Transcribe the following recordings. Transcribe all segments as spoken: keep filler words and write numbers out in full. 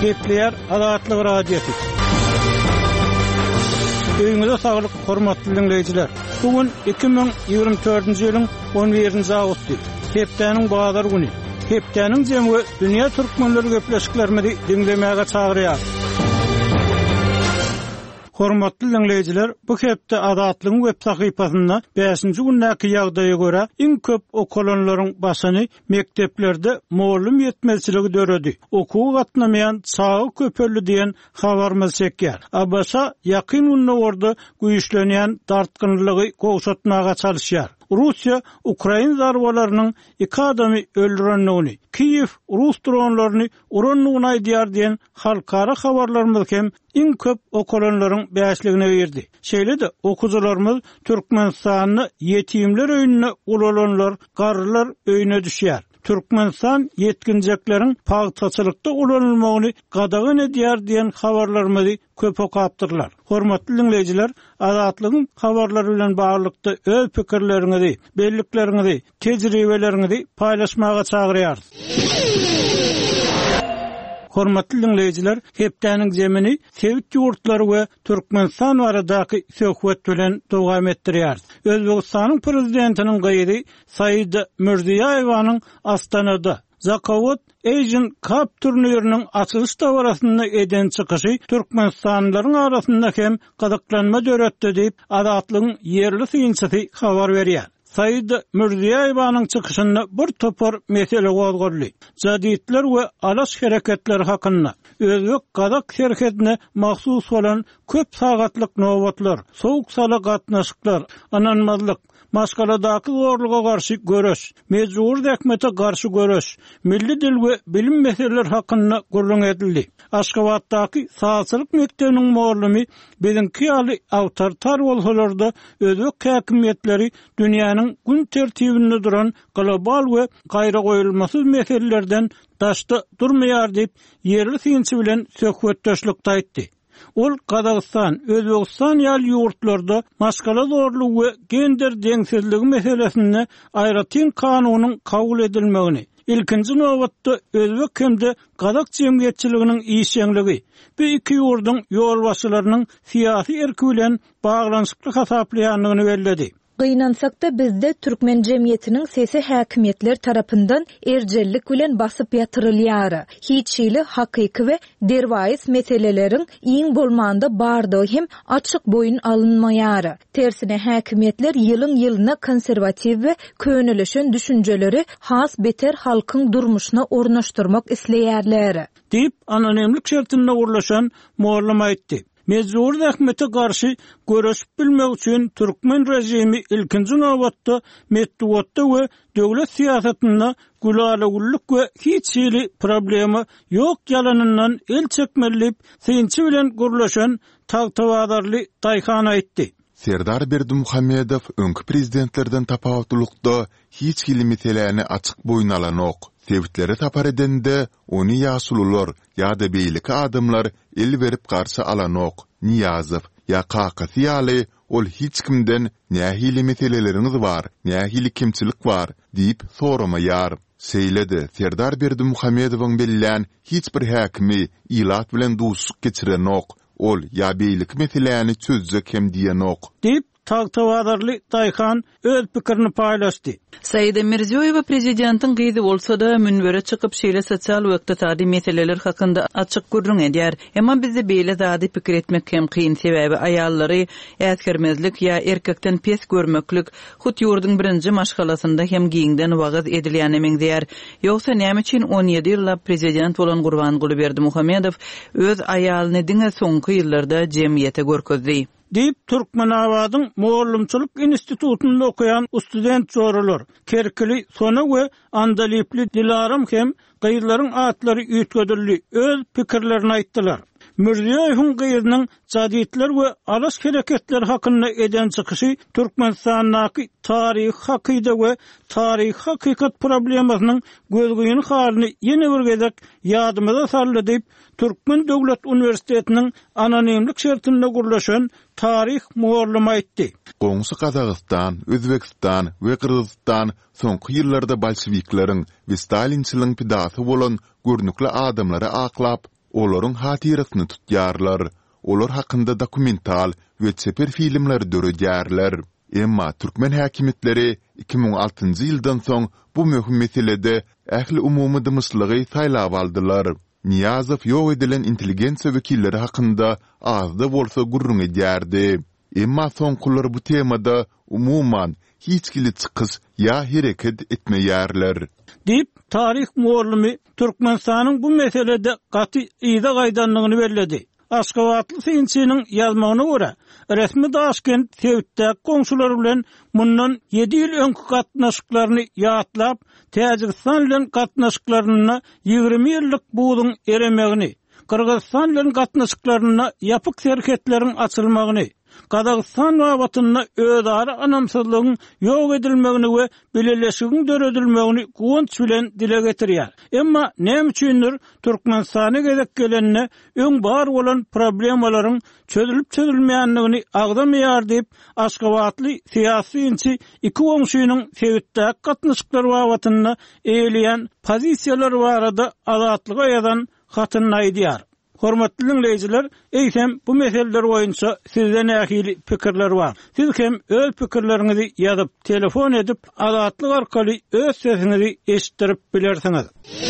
Gepleyer Azatlyk radiosu. Öňüňizde saglyk, hormatly dinleyijiler. Bugün iki bin ýygrimi dördünji ýylyň on birinji awgusty. Hepdeniň bazar güni. Hepdeniň jemgy dünýä türkmenleri gepleşiklerini dinlemäge çagyrýar. Hormatly dinleyijiler, bu hepde Azatlygyň web sahypasynda beşinji günnäki ýagdaýa görä iň köp okulanlaryň başyny mekteplerde muallim ýetmezçiligi döredi. Okuw gatnamaýan çağı köpelli diýen habarmy çekýär. Abaşa ýakyn günde orada güýçlenýän dartgynlygy gowşatmaga çalışýar. Russiya Ukraina zarbalarynyň iki adamy öldürenligini, Kiyev Rus dronlaryny uranlygyny aýdýar diýen halkara habarlarymyz hem iň köp okulanlaryň bäşligine berdi. Şeýle-de okuwçylarymyz Türkmenistanyny ýetimler öýüne ulalanlar, garrylar öýüne düşýär. Türkmenistan yetkinjeklerin pagtaçylykda ulanylmagyny gadagan edýär diýen habarlarymyzy köp okapdyrlar. Hormatly dinleyijiler, Azatlygyň habarlary bilen baglykda öz pikirleriňizi, belliklerinizi, tejribelerinizi paýlaşmaga çagyrýar. Hormatly dinleyijiler, hepdeniň jemini Sewit ýurtlary we Türkmenistan aradaky söhbet bilen dowam etdirýär. Özbegistanyň prezidentiniň gaýry Said Mirziýoýewiň Astanada Zakowat Asian Cup turniriniň açylış dowrasyna eden çykyşy Türkmenistanlylaryň arasynda hem gadaklanma döretdi diýip Azatlygyň ýerli synçysy habar berýär. Said Mirziýoýewiň çykyşynda bir topar mesele gozgorly. Jadidler we alaş hereketleri hakynda özbek gadak şerhetine mahsus bolan köp sagatlyk nowatlar, sowuk sala gatnaşyklar, ananmazlyk, maşgaladaky zorluga garşy görüş, mejbur häkmete garşy görüş, milli dil we bilim meseleleri hakynda gurrun edildi. Aşgabatdaky saatçylyk mektebiniň muallimi biziňki ýaly awtoritar bolsalarda özbek häkimetleri dünýäniň gün tertibinde duran global we gaýra goýulmasy meselelerden daşda durmaýar diýip ýerli synçy bilen söhbetdeşlikde aýtdy. Ol Kazakistan, Özbekistan ýaly ýurtlarda maşgala zorlugy we gender deňsizligi meselesinde aýratyn kanunyň kabul edilmegini, ilkinji nowatda özbek hemde Kazak jemgyýetçiliginiň işeňligi, bu iki ýurduň ýolbaşçylarynyň syýasy erki bilen baglanyşykly hasaplaýanlygyny belledi. Gynansak da bizde Türkmen jemgyýetiniň sesi häkimetler tarapyndan erjellik bilen basyp ýatyrylýar. Hiç şeýle hakyky we derwaýys meseleleriň iň bolmanda bardygy hem açyk boyun alınmaýar. Tersine häkimetler ýylyň ýylyna konserwativ we könüleşen düşünjeleri has beter halkyň durmuşyna ornaşdyrmak isleýärler. Diýip anonimlik şertinde urlaşan muallim aýtdy. Mejbur häkmete garşy görüş bilmek üçin Türkmen rejimi ilkinji nowatda metduatda we döwlet siýasatynda gülalyglyk we hiç şeýle problemi ýok ýalanynyň el çekmelip synçy bilen gurlaşan tagtawadarly Taýhan aýtdy. Serdar Berdimuhammedow öňkü prezidentlerden tapawutlykda hiç kili meselelerini açyk boyun alan ok. Sevitlere tapar edende onu ýaşulular ýa-da beýleki adamlar el berip garşy alan ok. Niýazow ýa Kakasy ýaly ol hiç kimden nähili meseleleriniz bar, nähili kimçilik bar diýip soramaýar. Seýledi, Serdar Berdimuhammedowyň belläň hiç bir häkimi ilat bilen duşuk geçiren ok. Ol ýa beýleki meselelerini çözjek hem diýen ok. Diýip Tagtawadarly Taýhan öz pikirini paýlaşdy. Said Mirziýoýew prezidentiň gyzy bolsa-da münbere çykyp şeýle sosial we ykdysady meseleler hakynda açyk gurrun edýär. Emma bizde beýle zady pikir etmek hem kyn sebäbi aýallary äskermezlik ýa erkekden pes görmeklik hut ýurduň birinji maşgalasynda hem giňden wagaz edilýän emengdär. Ýogsa näme üçin on ýedi ýylla prezident bolan Gurbanguly Berdimuhammedow öz aýalyny diňe soňky ýyllarda jemgyýete görkezdi. Diýip Türkmen awadyň muallimçilik institutunda okuyan student joralar Kerkili Sona we Andalipli Dilaram hem gaýrlaryň atlary ýetgedildi öz pikirlerini aýtdylar. Mirziýoýewiň gyýrynyň jadidler we alaş hereketleri hakynda eden çykyşy Türkmenistanyň taryh, hakyda we taryh hakykat problemasynyň gözgüýün halyny ýene bir gezek ýadymyza saldy diýip Türkmen Döwlet Uniwersitetiniň anonimlik şertinde gurlaşan taryh muallimi aýtdy. Goňsy Kazakistan, Özbekistan we Kyrgyzstan soňky ýyllarda bolşevikleriň we Stalinçiliň pidasy bolan görnükli adamlary aklap olaryň hatyrasyny tutýarlar. Olar hakynda dokumental we seper filmler dörüdýärler. Emma türkmen häkimetleri iki bin on altyncı ýyldan soň bu möhüm meselede ähli umumy dymyşlygy saýlap aldylar. Niyazow ýok edilen intelligensiýa wekilleri hakynda azda bolsa gurrun edýärdi. Emma soňkular bu temada umuman hiç kili çykys ýa hereket etmeýärler. Dip tarih muallimi Türkmenistanyň bu meselede gaty ýyda gaýdanlygyny bellädi. Aşgabatly synçynyň ýazmagyna görä, resmi Daşkent Tewitdäki goňşulary bilen mundan ýedi ýyl öňkü gatnaşyklaryny ýatlap, Täjikistan bilen gatnaşyklaryny ýygrimi ýyllyk buýdyň eremegini, Kyrgyzstan bilen gatnaşyklaryny ýapyk serketleriň açylmagyny, Kazakistan wabatyna öýdary anamsızlygyň ýok edilmegini we beleleşigiň döredilmegini goňç bilen dile getirýär. Emma näme üçindir Türkmenistana gezek gelenine öň bar bolan problemalaryň çözülüp çözülmeýänligini agdamaýar diýip Aşgabatly syýasy inçi iki goňşunyň Tewitdäki gatnaşyklary wabatyna eýleýän pozisiýalary barada azatlyga ýazan hatyny aýdýar. Hormatly dinleyijiler, eýsem bu meseleler boýunça sizden ähili pikirler bar. Siz hem öz pikirleriňizi ýazyp, telefon edip, azatlyk arkaly öz sesiňizi eşitdirip bilersiňiz.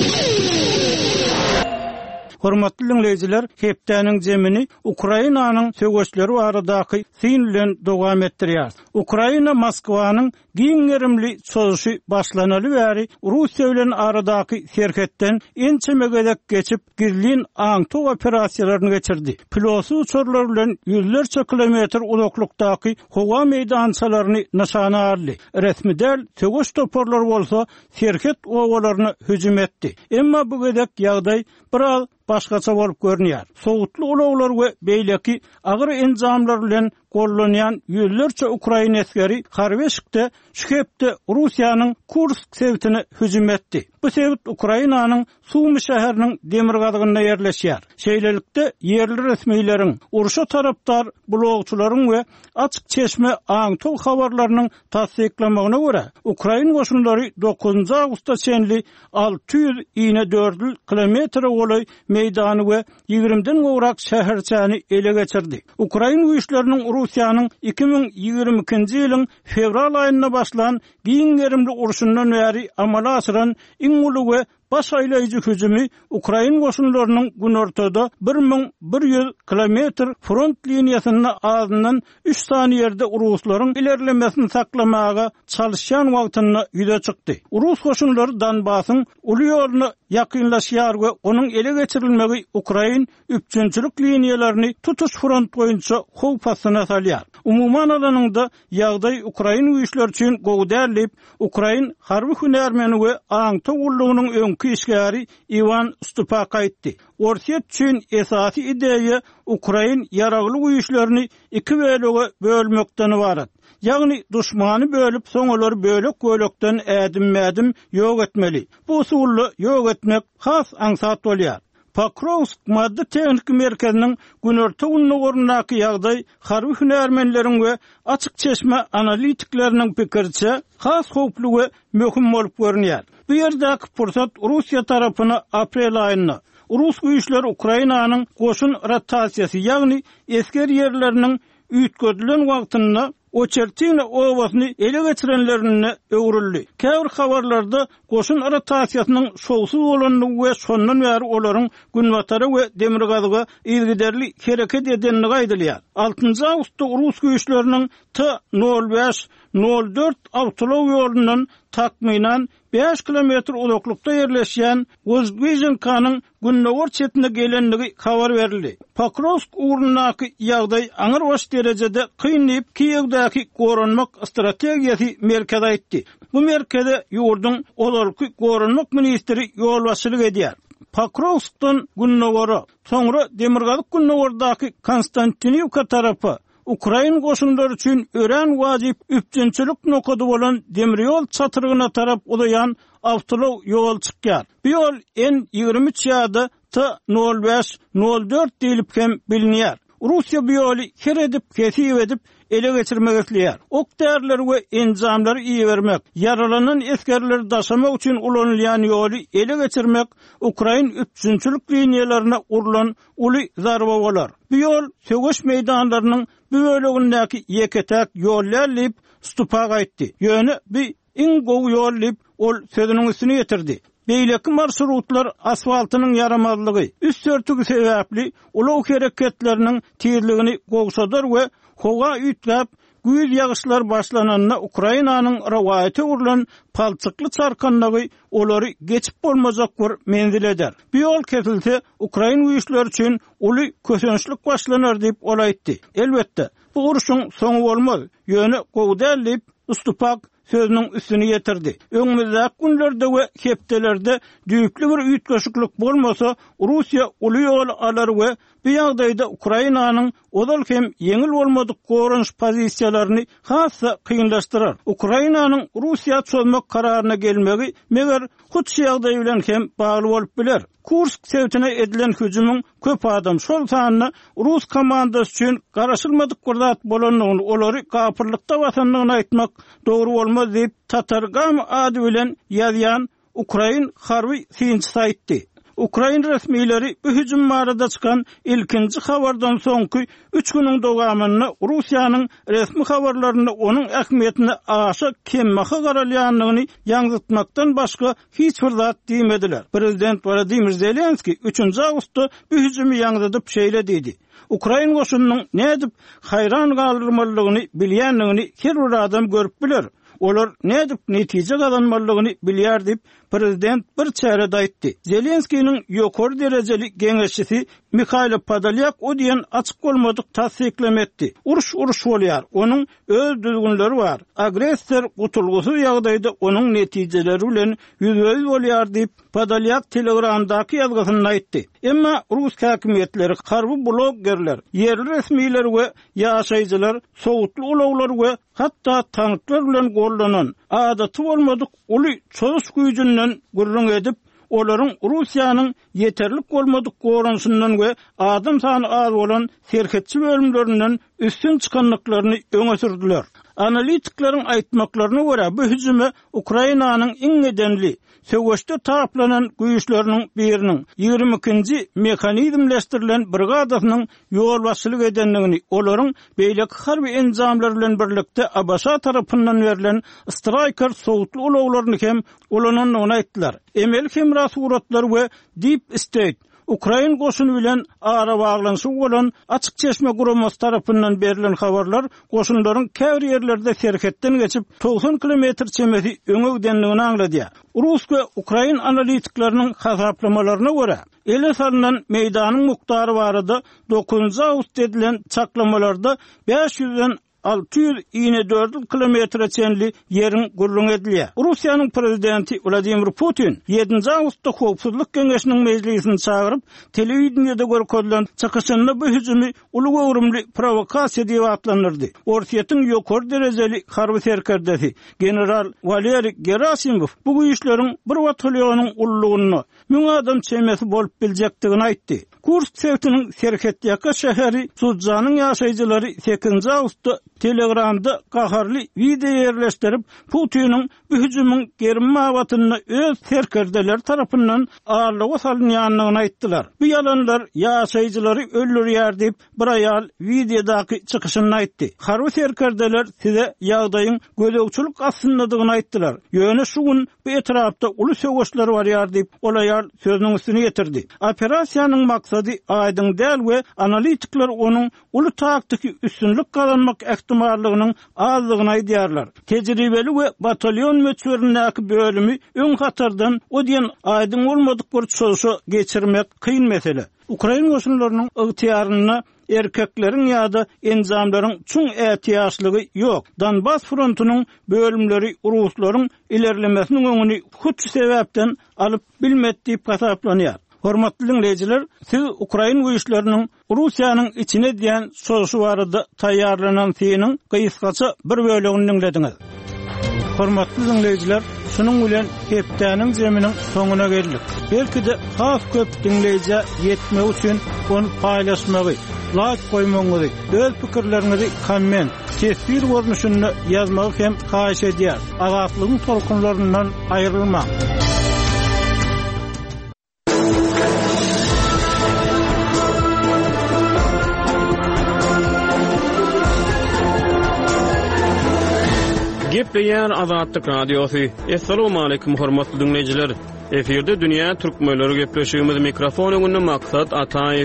Hormatly dinleyijiler, hepdäniň jemini Ukrainanyň söwüşleri baradaky syn bilen dowam etdirýär. Ukraina Moskwanyň giňerimli çözüşi başlanaly bäri Russiýa bilen aradaky serhetden ençemegedek geçip gizlin aňto operasiýalaryny geçirdi. Pilotsy uçurlar bilen yüzlerçe kilometr uzaklykdaky howa meýdançalaryny nişana aldy. Resmi del söwüş toporlary bolsa serhet owalaryny hüjüm etdi. Emma bu gedek ýagdaý biraz başgaça bolup görünýär. Sowutly ulaglar we beýleki agyr enjamlar bilen gollanýan yüzlerçe Ukraina eskeri Harveşikde şühepde Russiýanyň Kursk sewtine hüjüm etdi. Bu sewt Ukrainanyň Sumy şäheriniň demir gadygyna ýerleşýär. Şeýlelikde yerli resmiýleriň, uruşa tarapdar blogçularyň we açyk çeşme aňto habarlarynyň tasdiklamagyna görä, Ukraina goşunlary dokuzunçy awgustda çenli alty ýüz iňe dört kilometr goly meýdany we ýigrimden gowrak şäherçäni ele geçirdi. Ukraina güýçleriniň Russiýanyň iki bin ýygrimi ikinji ýylyň fevral aýyna başlan giňerimli uruşundan bäri amala asyran iň uly we baş aýlaýjy hüjümi Ukraina goşunlarynyň gün ortada bir bin bir ýüz kilometr front liniýasyny azyndan üç saniýede uruslaryň ilerlemesini saklamaga çalışýan wagtyna ýüze çykdy. Urus goşunlary Donbasyň uly ýoluny ýakynlaşýar we onuň ele geçirilmegi Ukraina üçüncülük liniýalaryny tutuş front boýunça howpasyna salýar. Umuman alanyňda ýagdaý Ukraina güýçleri üçin gowdärlip, Ukraina harby hünärmeni we aňto ullugynyň öňkü işgäri Ivan Stupak aýtdy. Orsiýet üçin esasy ideýa Ukraina ýaragly güýçlerini iki bölege bölmekden ibaret. Ýagny duşmany bölüp soňalar bölek bölekden ädim-mädim ýok etmeli. Bu usuly ýok etmek has aňsat bolýar. Pakrovsk madde tehnik merkeziniň günorta unugorunaky ýagdaý harby hünärmenleriň we açyk çeşme analitikleriniň pikirçe has howply we möhüm bolup görünýär. Bu ýerdäki pursat Russiýa tarapyna aprel aýyna Rus güýçleri Ukrainanyň goşun rotasiýasy, ýagny esker ýerleriniň üýtgedilen wagtyna Oçertina owasyny ele geçirenlerine öwrüldi. Käbir habarlarda goşun rotasiýasynyň şowsuz bolanyny we şondan bäri olaryň günbatary we demir gazyga ýygyderli hereket edenligi aýdylýar. altynjy awgustda Rus güýçleriniň T nol beş nol dört awtolow ýolundan takminan beş kilometr uzaklykda ýerleşýän Vozgvizhenkanyň günnäwir çetine gelenligi habar berildi. Pakrovsk urunaky ýagdaý aňyr baş derejede kynlyp Kiýewdäki goranmak strategiýasy merkeze aýtdy. Bu merkeze ýurduň olarky goranmak ministri ýolbaşçylyk edýär. Pakrovskdan günnäwiri, soňra Demirgazyk günnäwirdaky Konstantinivka tarapy Ukraina goşunlary üçin ören wajyp üçüncülük nokady bolan demiryol çatyrygyna tarap ulayan awtolow ýol çykýar. Bu ýol en ýygrimi üç ýa-da T nol beş nol dört diýilip hem bilinýär. Russiýa bu ýoly her edip, kesip edip ele geçirmek isleýär. Ok därler we enzamlary iýe bermek, yaralanan eskerleri daşamak üçin ulanylýan ýoly ele geçirmek Ukraina üstünçilik liniýalaryna urulan uly zarba bolar. Bu ýol söwüş meýdanlarynyň bu bölegindäki ýeketäk ýollarlyp stupak aýtdy. Ýöne bir iň gowy ýollyp ol sözüniň üstüne ýetirdi. Beýleki marşrutlar asfaltynyň yaramazlygy, üst örtügi sebäpli ulug hereketleriniň tezligini gowsadar we howa üýtläp güýz ýagyşlar başlananyna Ukrainanyň rawaty urulan palçykly çarkanlygy olary geçip bolmazak bir menzil eder. Bu ýol kesilse Ukraina güýçleri üçin uly kösençlik başlanar diýip olaýtdy. Elbetde bu uruşyň soňy bolmaz. Ýöne gowdalyp ustupak sözünün üstüne getirdi. Öňümüzdäki günlerde we hepdelerde düýükli bir üýtgeşiklik bolmasa, Russiýa uly ýol alar we bu ýagdaýda Ukrainanyň odal hem yeňil bolmadyk gorunç pozisiýalaryny hassa kynlaşdyrar. Ukrainanyň Russiýa çözmek kararyna gelmegi meger hut ýagdaý bilen hem bagly bolup biler. Kursk sevtine edilen hüjümüň köp adam şol sanyny Rus komandasy üçin garaşylmadyk gurdat bolanyny olary gapyrlykda watanlygyny aýtmak dogry bolmaz diýip Tatargam ady bilen ýazýan Ukraina harby synçy aýtdy. Ukraina resmiýetleri bu hüjüm barada çykan ilkinji habardan soňky üç güniň dowamyny Russiýanyň resmi habarlaryny onuň ähmiýetini aşa kemmäge garalýanlygyny ýaňytmakdan başga hiç bir zat diýmediler. Prezident Vladimir Zelenski üçünji awgustda bu hüjümi ýaňytyp şeýle diýdi. Ukraina goşunynyň nädip haýran galdyrmalygyny bilýänligini her bir adam görüp biler. Olar nädip netije gazanmalygyny bilýär diýip prezident bir çärede aýtdy. Zelenskiň ýokary derejeli geňeşçisi Mikhail Podolyak o diýen açyk bolmadyk tasdiklem etdi. Uruş uruş bolýar. Onuň öz düzgünleri bar. Agressor gutulgusy ýagdaýda onuň netijeleri bilen ýüzüňiz bolýar diýip Podolyak Telegramdaky ýazgysyny aýtdy. Emma Rus häkimetleri, harby bloggerler, ýerli resmiýetler we ýaşaýjylar, sowutly ulaglar we hatda tanklar bilen gollanan adaty bolmadyk uly çöz güýjünden gurrun edip olaryň Russiýanyň ýeterlik bolmadyk gorunşundan we adam sany az bolan serhetçi bölümlerinden üstün çykanlyklaryny öňe sürdiler. Analitiklerin aýtmaklaryna görä bu hüjüme Ukrainanyň iň edemli söwüşde taplanan güýçleriniň biriniň ýigirmi ikinji mehanizmleşdirilen brigadasynyň ýol başçylyk edenligini, olaryň beýleki harby enzamlar bilen birlikde Abaşa tarapyndan berilen Striker sowutly ulaglaryny hem ulananyny aýtdylar. Emel hemra suratlar we Deep State Ukraina goşuny bilen ara baglanyşy bolan açyk çeşme guramasy tarapyndan berilen habarlar goşunlaryň käbir ýerlerde serhetden geçip doksan kilometr çemesi öňe gidenligini aňlady. Rus we Ukraina analitikleriniň hasaplamalarına görä, ele salynan meýdanyň mukdary barada dokuzunji awgust edilen çaklamalarda beş yüzden altı yüz yirmi dört kilometre çenli yerin gurrun edilýär. Russiýanyň prezidenti Vladimir Putin yedinji awgustda Howpsuzlyk Geňeşiniň mejlisini çagyryp telewizionyada görkezlen çykyşynda bu hüjümi uly gowrumly provokasiýa diýip atlandyrdy. Orsiýetin ýokary derejeli harby serkerdesi general Valeri Gerasimov bu güýçleriň bir batalýonyň ullugyny müň adam çemesi bolup biljekdigini aýtdy. Kursk sevtiniň Serhetýaka şäheri Sudzanyň ýaşaýjylary sekizinji awgustda Telegramda gaharly video ýerleşdirip Putiniň bu hüjümüň gerim mawatyny öz serkerdeler tarapyndan ağırlyga salynýanlygyny aýtdylar. Bu ýalanlar ýaşaýjylary öldürýär diýip bir aýal videodaky çykyşyny aýtdy. Harby serkerdeler size ýagdaýyň gözegçilik asyndygyny aýtdylar. Ýöne şu gün bu etrapda uly söwüşler barýar diýip ol aýal sözüniň üstüne getirdi. Operasiýanyň maksady aýdyň däl we analitikler onuň uly taktyky üstünlük kazanmak ihtimallygynyň azlygyny aýdýarlar. Tejribeli we batalyon möçberindäki bölümi öň hatardan o diýen aýdyň bolmadyk bir çözüşe geçirmek kyn mesele. Ukraina goşunlarynyň ygtyýaryna erkekleriň ýa-da enzamlaryň çuň ätiýaşlygy ýok. Donbas frontunyň bölümleri Ruslaryň ilerlemesiniň öňüni hut sebäpden alyp bilmedi diýip hasaplanýar. Hormatly dinleyijiler, siz Ukraina güýçleriniň Russiýanyň içine diýen soňşy barada taýýarlanan fiýiniň gysgaça bir bölegini dinlediňiz. Hormatly dinleyijiler, şunun bilen hepdäniň jeminiň soňuna geldik. Belki de has köp dinleyici yetmek üçin onu paýlaşmagy, like koymagy, öz pikirlerinizi komment, tesbir görnüşünde yazmagy hem haýyş edýär. Azatlygyň tolkunlaryndan aýrylmak. Gepleýär Azatlyk Radiosu. Assalamu alaykum hormatly dinleyijiler. Eferde dünýä türkmenleri gepleşýümiz mikrofon öňünde maksat Ataýew.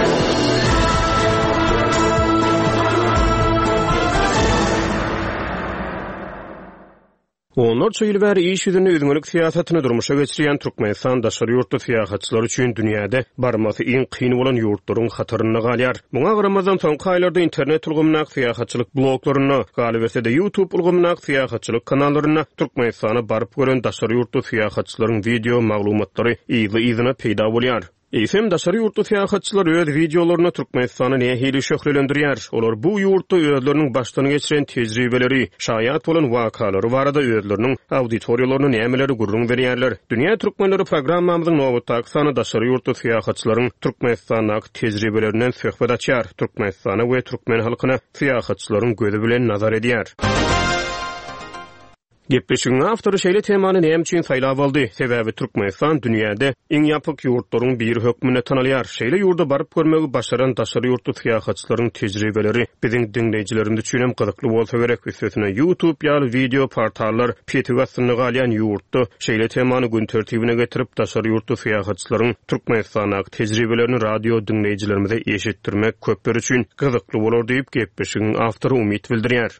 Onlarca ýyl bäri iş ýüzünde özüňlük siýasatyny durmuşa geçirýän Türkmenistan daşary ýurtda syýahatçylar üçin dünýäde barmasy iň kyn bolan ýurtlaryň hataryna galýar. Muňa garamazdan soňky aýlarda internet ulgamynak syýahatçylyk bloglaryna, galibese de YouTube ulgamynak syýahatçylyk kanallaryna Türkmenistana baryp gören daşary ýurtda syýahatçylaryň video maglumatlary ýygy-ýygyna peýda bolýar. Eýsem daşary ýurtda syýahatçylar öz videolaryny Türkmenistana nähili şöhrelendirýär. Olar bu ýurtda özleriniň başdan geçiren tejribeleri, şaýat bolan wakalary barada özleriniň auditoriýalaryna nämeleri gurrun berýärler. Dünýä türkmenleri programmamyzyň nowatdaky sany daşary ýurtda syýahatçylaryň Türkmenistanaky tejribelerinden söhbet açýar. Türkmenistana we türkmen halkyna syýahatçylaryň gözi bilen nazar edýär. Gepleşigiň awtory şeýle temany näme üçin saýlap aldy? Sebäbi Türkmenistan dünýäde iň ýapyk ýurtlaryň biri hökmüne tanalýar. Şeýle ýurda baryp görmegi başaran daşary ýurtda syýahatçylaryň tejribeleri biziň dinleýijilerimiz üçin hem gyzykly bolsa gerek. Üstüne YouTube ýaly video portallar peýtigasyny galýan ýurtda şeýle temany gün tertibine getirip daşary ýurtda syýahatçylaryň Türkmenistanaky tejribelerini radio dinleýijilerimize eşitdirmek köpler üçin gyzykly bolar diýip gepleşigiň awtory umyt bildirýär.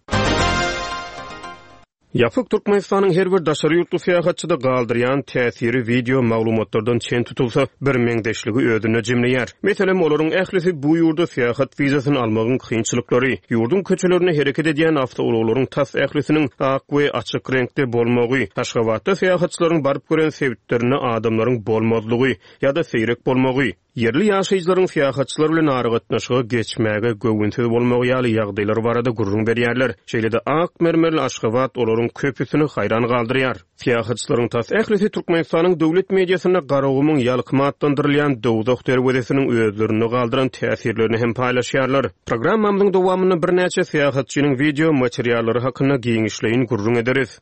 Ýapyk Türkmenistanyň her bir daşary ýurtly syýahatçyda galdyrýan täsiri video maglumatlardan çen tutulsa bir meňdeşligi özüne jemleýär. Meselem olaryň ählisi bu ýurda syýahat wizasyny almagyň kynçylyklary, ýurdun köçelerine hereket edýän awtolawlaryň tas ählisiniň ak we açyk reňkde bolmagy, Aşgabatda syýahatçylaryň baryp gören sebitlerini adamlaryň bolmazlygy ýa-da seýrek bolmagy, yerli ýaşaýjylaryň syýahatçylar bilen aragatnaşyga geçmäge göwünsiz bolmagy ýaly ýagdaýlar barada gurrun berýärler. Şeýle-de ak mermerli Aşgabat olaryň köpüsini hayran galdyrýar. Syýahatçylaryň tas ählisi Türkmenistanyň döwlet mediasyna garawymyň ýalkyma atlandyrylýan dowdak derwedesiniň özlerini galdyran täsirlerini hem paýlaşýarlar. Programmamyň dowamyny bir näçe syýahatçynyň video materiallary hakynda giňişleýin gurrun ederiz.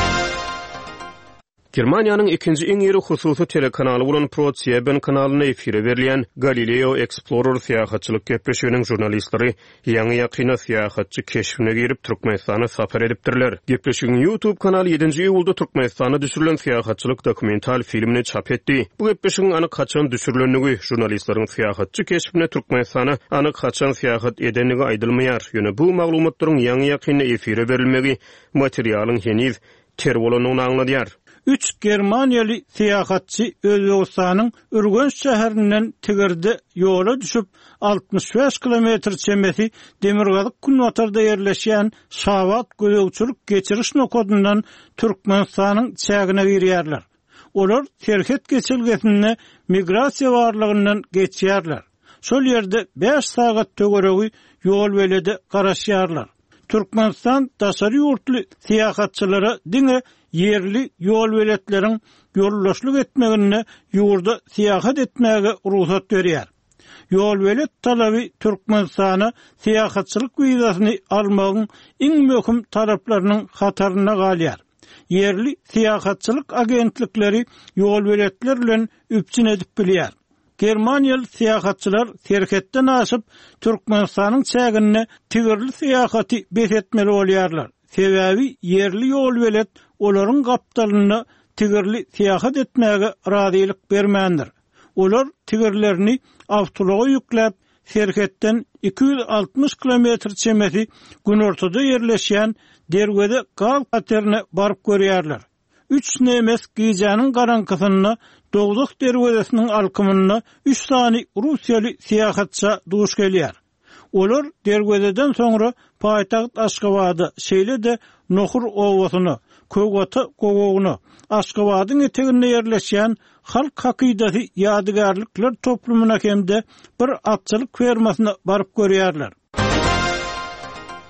Germaniýanyň ikinji iň ýeri hususy telekanaly bolan ProSieben kanalyna efire berilýän Galileo Explorer syýahatçylyk gepleşiginiň jurnalistleri ýaňy ýakyna syýahatçy keşfine girip Türkmenistana sapar edipdirler. Gepleşigiň YouTube kanaly ýedinji iýulda Türkmenistana düşürilen syýahatçylyk dokumental filmini çap etdi. Bu gepleşigiň anyk kaçan düşürilenligi jurnalistleriň syýahatçy keşfine Türkmenistana anyk kaçan syýahat edenligi aýdylmaýar. Ýöne bu maglumatlaryň ýaňy ýakyna efire berilmegi materialyň heniz ter bolanyny aňladýar. Üç Germaniýaly syýahatçy Özbegistanyň Ürgenç şäherinden tigirde ýola düşüp altmış beş kilometr çemesi Demirgazyk Kunwatarda ýerleşýän Şawat gödөгçülük geçiriş nokodundan Türkmenistanyň çägine girýärler. Olar terket geçilgesinde migrasiýa barlygyndan geçýärler. Şol ýerde beş sagat tögeregi ýol welede garaşýarlar. Türkmenistan daşary ýurtly syýahatçylara diňe yerli ýol weletleriň ýollaşlyk etmegine ýurda syýahat etmäge ruhsat berýär. Ýol welet talaby Türkmenistana syýahatçylyk wizasyny almagyň iň möhüm taraplarynyň hataryna galýar. Yerli syýahatçylyk agentlikleri ýol weletler bilen üpçün edip bilýär. Germaniýaly syýahatçylar terketden aşyp Türkmenistanyň çägine tigirli syýahaty besetmeli bolýarlar. Sebäbi yerli ýol welet olaryň gapdalyna tigirli syýahat etmäge razylyk bermändir. Olar tigirlerini awtolaga ýükläp terketden iki yüz altmış kilometr çemesi günortada ýerleşýän derwede gal katerine baryp görýärler. Üç nemes giýjanyň garankysyna Dowdak derwedesiniň alkymyna üç sany Russiýaly syýahatça duş gelýär. Olar derwededen soňra paýtaxt Aşgabatda şeýle-de Nohur owasyny, Kögata gogogyny, Aşgabatyň eteginde ýerleşýän halk hakydasy ýadygarlyklar toplumyna hemde bir atçylyk fermasyna baryp görýärler.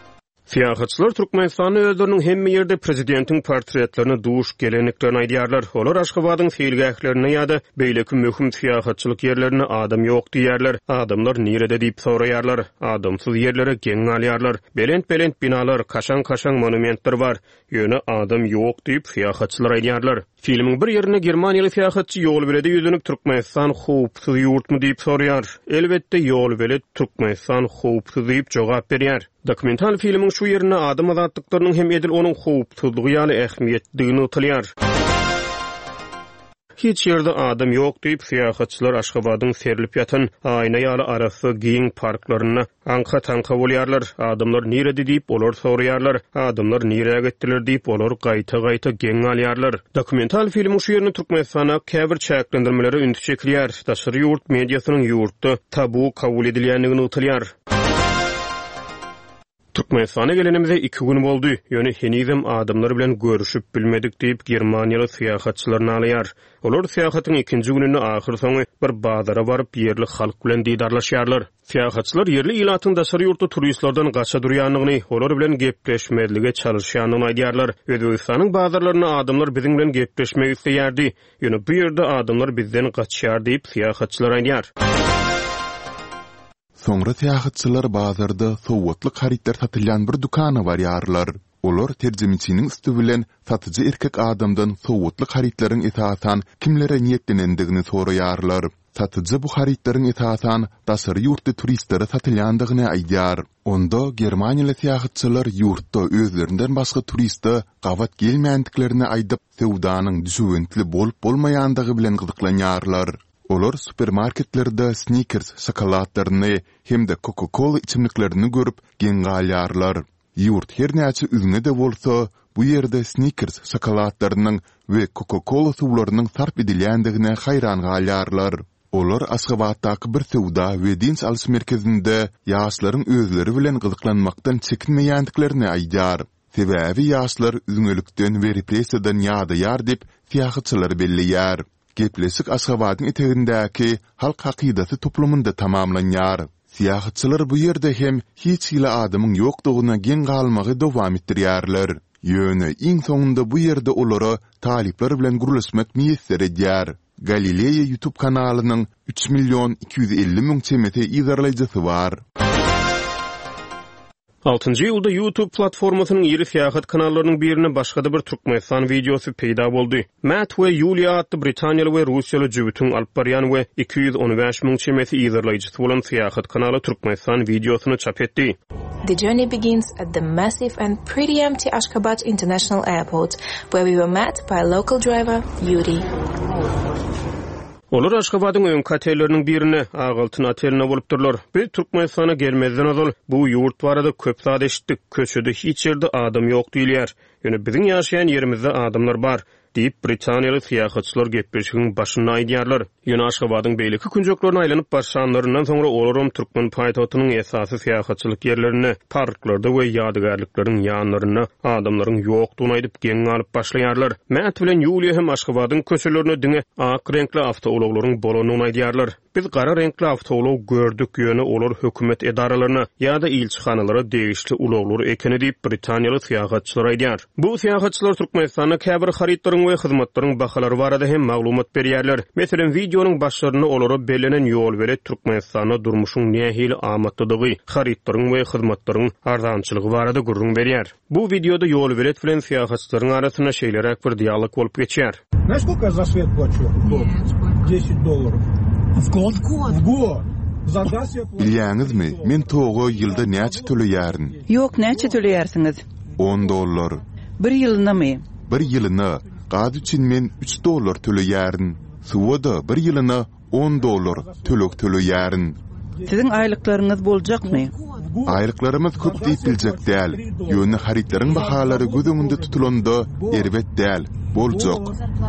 Siyahatçılar Türkmenistan'ı özlerinin hemme yerde prezidentin portretlerini duş geleneklerini aydiyarlar. Olar Aşgabat'ın feilgahlarına ya da beyleki mühüm siyahatçılık yerlerine adam yok diyerler. Adamlar nirede deyip sorayarlar. Adamsız yerlere gen alyarlar. Belent belent binalar, kaşan kaşan monumentler var. Yöne adam yok deyip siyahatçılar aydiyarlar. Filmin bir yerine Germaniyalı siyahatçı yol velede yüzünük Türkmenistan hopsuz yurt mu deyip soruyar. Elbette yol veled Türkmenistan hopsuz deyip cevap berýär. Dokumental filmin şu yerine adam azatlıklarının hem edil onun hopsuzluğu ýaly ähmiýetdigini ıtylýar. Hiç yerde adam yok deyip siyahatçılar Aşgabat'ın serilip yatan ayna ýaly arasy giň parklaryna anka tanka bolýarlar. Adamlar nirede deyip olar sorýarlar. Adamlar nirege gitdiler deyip olar gaýta gaýta geň alýarlar. Dokumental film şu ýerine Türkmenistana käbir çäklendirmeleri ündü çekilýär. Daşary ýurt mediasynyň ýurtda tabu kabul edilýändigini ıtylýar. Türkmenistan'a gelenimize iki gün boldy. Ýöne henizem adamlar bilen görüşüp bilmedik diýip Germaniýaly siyahatçylaryny alýar. Olar siyahatyň ikinji gününi ahyr soňy bir bazara baryp ýerli halk bilen diýdarlaşýarlar. Siyahatçylar ýerli ilatyň daşary ýurtda turistlerden gaça durýanlygyny, olar bilen gepleşmedlige çalışýanyny aýdýarlar. Özbegistanyň bazarlaryna adamlar biziň bilen gepleşmek isleýärdi. Ýöne bu ýerde adamlar bizden gaçýar diýip siyahatçylar aýdýar. Soňra siyahatçylar bazarda sowatlyk haritler satylýan bir dukany barýarlar. Olar terjimçiniň üstü bilen satyjy erkek adamdan sowatlyk haritlaryň esasan kimlere niýetlenendigini soraýarlar. Satyjy bu haritlaryň esasan daşary ýurtda turistlere satylýandygyny aýdýar. Onda Germaniýaly siyahatçylar ýurtda özlerinden başga turistde gawat gelmeýändiklerini aýdyp, sewdanyň düşüwentli bolup bolmaýandygy bilen gyzyklanýarlar. Olar supermarketlerde Snickers şokoladlaryny hem de Coca-Cola içimliklerini görüp gen galýarlar. Ýurt her näçe üzüne de bolsa, bu ýerde Snickers şokoladlarynyň we Coca-Cola suwlarynyň sarp edilýändigine haýran galýarlar. Olar Aşgabatdaky bir sewda we dins alys merkezinde ýaşlaryň özleri bilen gyzyklanmakdan çekinmeýändiklerini aýdýar. Sebäbi ýaşlar üzüňelikden we repressiýadan ýadyar dip siyahatçylar belleýär. Gepleşik Aşgabatyň etegindäki halk hakydasy toplumynda tamamlanýar. Siyahatçylar bu ýerde hem hiç ýyly adamyň ýokdugyna gen galmagy dowam etdirýärler. Ýöne iň soňunda bu ýerde olara talipler bilen gurulşmak miýesser edýär. Galileya YouTube kanalynyň üç milyon iki yüz elli min çemete izarlaýjysy bar. altıncı ýylda YouTube platformasynyň ýeri siyahat kanallarının birine başga bir Türkmenistan videosu peýda boldy. Matt we Julia adly Britaniýaly we Russiýaly jübütüň alyp barýan we iki yüz on beş min çemeti izarlaýjysy bolan siyahat kanaly Türkmenistan videosunu çap etdi. The journey begins at the massive and pretty empty Ashgabat International Airport, where we were met by a local driver, Yuri. Olar Aşgabatyň öňki otelleriniň birine, Ağaltyn oteline bolupdyrlar. Biz Türkmenistana gelmezden azal bu ýurt barada köp zat eşitdik. Köçede hiç ýerde adam ýok diýilýär. Ýöne biziň ýaşaýan ýerimizde adamlar bar diýip Britaniýaly siyahatçylar gepleşiginiň başyna aýdýarlar. Ýöne Aşgabatyň beýleki künjeklerini aýlanyp başlanlaryndan soňra olaram Türkmen paýtagtynyň esasy siyahatçylyk ýerlerini, parklarda we ýadygarlyklaryň ýanlaryna adamlaryň ýokdugyny aýdyp geň alyp başlaýarlar. Matt bilen Julia hem Aşgabatyň köçelerine diňe ak renkli awtobuslyň bolanyny aýdýarlar. Biz gara renkli awtobus gördük, ýöne olar hökümet edaralaryna ýa-da ilçihanalara degişli ulaglar ekeni diýip Britaniýaly siyahatçylar aýdýar. Bu siyahatçylar Türkmenistana käbir haritlaryň we hyzmatlaryň bahalary barada hem maglumat berýärler. Meselem videonyň başlaryny olara belenen ýol bere Türkmenistana durmuşyň nähili amatdygy, haritlaryň we hyzmatlaryň arzançylygy barada gurrun berýär. Bu videoda ýol bere bilen siyahatçylaryň arasyna şeýlerek bir dialog bolup geçýär. Насколько я за свет плачу? десять долларов. В год? В год. За газ я плачу. Bilýäňizmi, men togo ýylda näçe töleýärin? Ýok, näçe töleýärsiňiz? on dollar. Bir ýylynymy? Bir ýylyna gaz üçin men üç dollar töleýärin. Suwada bir ýylyna on dollar tölek töleýärin. Siziň aýlyklaryňyz boljakmy? Aýryklarymyz köp diýip biljek däl. Ýöne haritlaryň bahalary gözüňde tutulanda erbet däl. Boljak.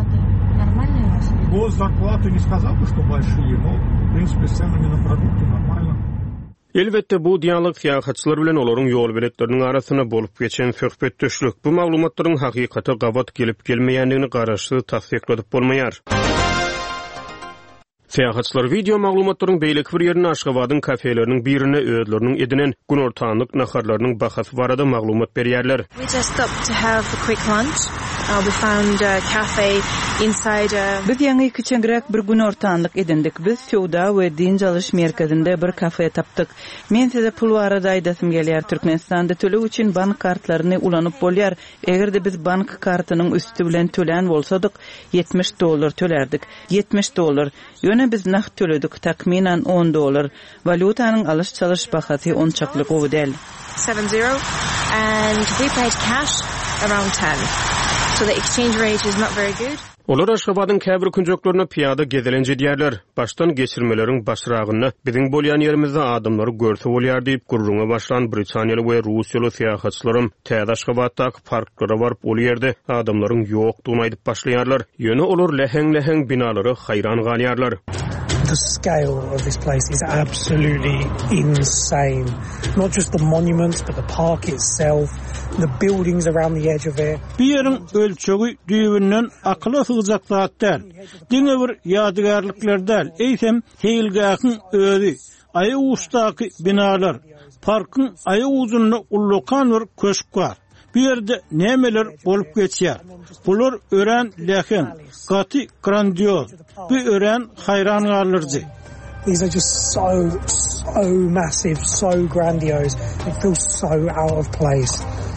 По зарплату не сказал бы, что большие, но, в принципе, с ценами на продукты нормально. Elbette bu dialog siyahatçylar bilen olaryň ýol biletleriniň arasyna bolup geçen söhbetdeşlik. Bu maglumatlaryň hakykaty gawat gelip gelmeýändigini garaşdy tasdikledip bolmaýar. Seyahatçılar video maglumatlaryň beýleki bir ýerine Aşgabatyň kafeleriniň birine öýdleriniň edinen gün ortaňlyk naharlarynyň bahasy barada maglumat berýärler. We just stopped to have a quick lunch. Uh, we found a cafe inside a... Biz ýa-ni kiçendirek bir gün ortaňlyk edindik. Biz Söwda we din çalyş merkezinde bir kafe tapdyk. Men size pul barada aýdasym gelýär. Türkmenistanda töle üçin bank kartlaryny ulanyp bolýar. Egerde biz bank kartynyň üstü bilen tölen bolsadyk, yetmiş dollar tölerdik. yetmiş dollar. Ýöne biz naqd töledik, takminan on dollar. Valutanyň alyş çalyş bahasy on çakly gowy del. seventy and we paid cash around ten. So the exchange rate is not very good. Olar Aşgabatyň käbir künjeklerine piýada gezelenje diýerler. Baştan geçirmeleriň başragyny biziň bolýan ýerimizde adamlary görse bolýar diýip gurrunga başlan Britaniýaly we Russiýaly seýahatçylarym täze Aşgabatdaky parklara baryp ol ýerde adamlaryň ýokdugyny aýdyp başlaýarlar. Ýöne olar leheň-leheň binalary haýran galýarlar. The scale of this place is absolutely insane. Not just the monuments, but the park itself, the buildings around the edge of it. Bir ýeriň ölçegi düýbünden akla sığjak zat däl. Diňe bir ýadygarlyklar däl. Eýsem heýilgakyň özi, aýy ustaky binalar, parkyň aýy uzunyny ullukan bir köşk bar. Bir yerde nemeler bolup geçýär. Bular ören lehem, gaty grandioz, bir ören hayran galyrdy. These are just so, so massive, so grandiose. It feels so out of place.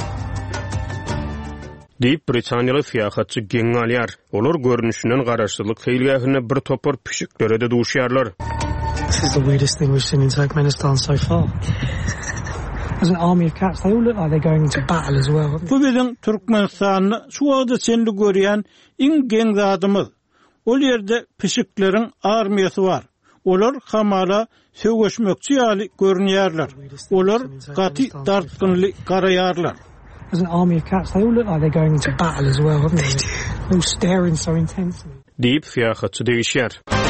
Diýip Britaniýaly seýahatçy geň alýar. Olar görnüşinden garaşsyzlyk feýilgähine bir topar pişiklere de duşýarlar. This is the weirdest thing we've seen in Turkmenistan so far. There's an army of cats. They all look like they're going into battle as well. Bu biziň Türkmenistanyny şu wagtda senli görýän iň geň zadymyz. Ol ýerde pişikleriň armiýasy bar. Olar hamala söwgeşmekçi ýaly görünýärler. Olar gaty dartgynly garaýarlar. There's an army of cats. They all look like they're going into battle as well, haven't they? They're all staring so intensely. Diýip seýahatçy degişýär.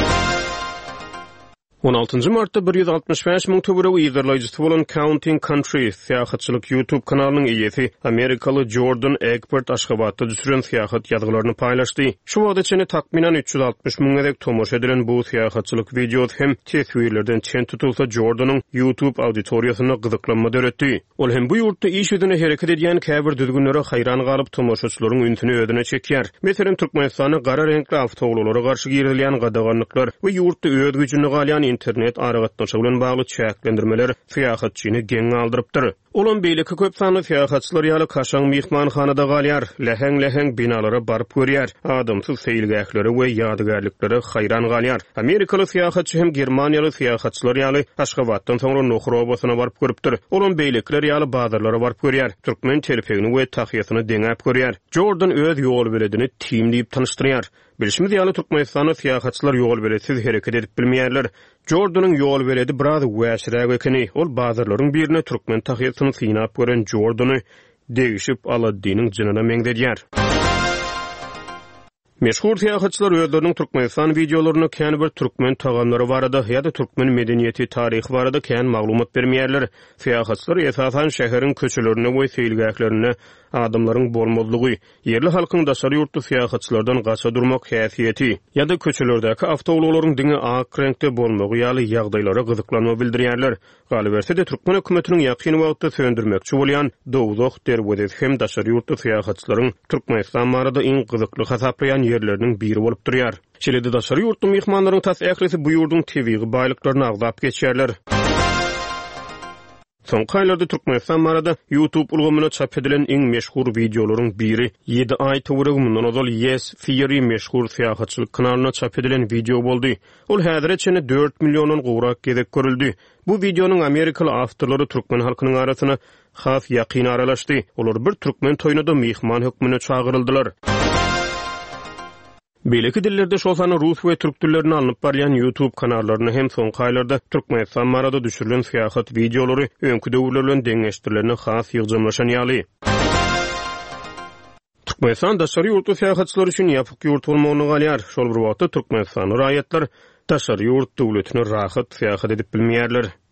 on altyncı martda bir ýüz altmış beş miň töwereg ýyzarlaýjysy bolan Counting Country seýahatçylyk YouTube kanalynyň eýesi Amerikaly Jordan Egbert Aşgabatda düşüren seýahat ýazgalaryny paýlaşdy. Şu wagtda çene takminan üç yüz altmış miň edek tomoşa edilen bu seýahatçylyk video hem teswirlerden çen tutulsa Jordanyň YouTube auditoriýasyna gyzyklanma döretdi. Ol hem bu ýurtda iş ýüzüne hereket edýän käbir düzgünlere haýran galyp tomoşaçylaryň üntüni ödüne çekýär. Meselem Türkmenistanyň gara renkli awtowlara garşy girilýän gadaganlyklar we ýurtda öz güýjüni galýan internet aragatnaşy bilen bagly çäklendirmeler seýahatçyny geň aldyrypdyr. Olan beýleki köp sanly seýahatçylar ýaly kaşaň mehmanhanada galýar, leheň-leheň binalara baryp görýär, adamsyz seýilgähleri we ýadygarlyklary haýran galýar. Amerikaly seýahatçy hem Germaniýaly seýahatçylar ýaly Aşgabatdan soňra Nohrobasyna baryp görüpdir. Olan beýlekler ýaly bazarlara baryp görýär, türkmen telefegini we tahyýasyny deňäp görýär. Jordan öz ýol beledini team diýip tanışdyrýar. Bilişimiz ýaly Türkmenistanyň seýahatçylar ýol belesiz hereket edip bilmeýärler. Jordanyň ýol beledi biraz wäşirä ekeni. Ol bazarlaryň birine türkmen tahyýasyny synap gören Jordany degişip aladynyň jynyna meňdedýär. Meşhur seýahatçylar özleriniň Türkmenistan videolaryny kän bir türkmen tagamlary barada ýa-da türkmen medeniýeti taryhy barada kän maglumat bermeýärler. Seýahatçylar esasan şäheriň köçelerini we seýilgählerini adamlaryň bolmazlygy, yerli halkyň daşary ýurtly seýahatçylardan gaça durmak häsiýeti ýa-da köçelerdäki awtowlaryň diňe ak renkde bolmagy ýaly ýagdaýlara gyzyklanma bildirýärler. Galyberse de türkmen hökümetiniň ýakyn wagtda söndürmekçi bolýan dowzak derwede hem daşary ýurtly seýahatçylaryň Türkmenistan barada iň gyzykly hasaplaýan yerleriniň biri bolup durýar. Şeýle-de daşary ýurtly mehmanlaryň tas ählisi bu ýurdun tebigy baýlyklaryny agzap geçýärler. Soňky aýlarda Türkmenistan barada YouTube ulgamyna çap edilen iň meşhur videolaryň biri ýedi aý töwereg mundan ozal Yes Theory meşhur seýahatçylyk kanalyna çap edilen video boldy. Ol häzirçe çene dört milliondan gowrak gezek görüldi. Bu videonyň Amerikaly awtorlary türkmen halkynyň arasyna has ýakyn aralaşdy. Olar bir türkmen toýunyda mehman hökmüne çagyryldylar. Beýleki dillerde şolsany rus we türk dillerini alınıp barýan YouTube kanallaryny hem soňky aýlarda Türkmenistan barada düşürilen seýahat videolary öňkü döwürlerden deňeşdirilen has ýygjamlaşan ýaly. Türkmenistan daşary ýurtly seýahatçylar üçin ýapyk ýurt bolmagyny galýar. Şol bir wagtda Türkmenistan raýatlar daşary ýurt döwletini rahat seýahat edip bilmeýärler.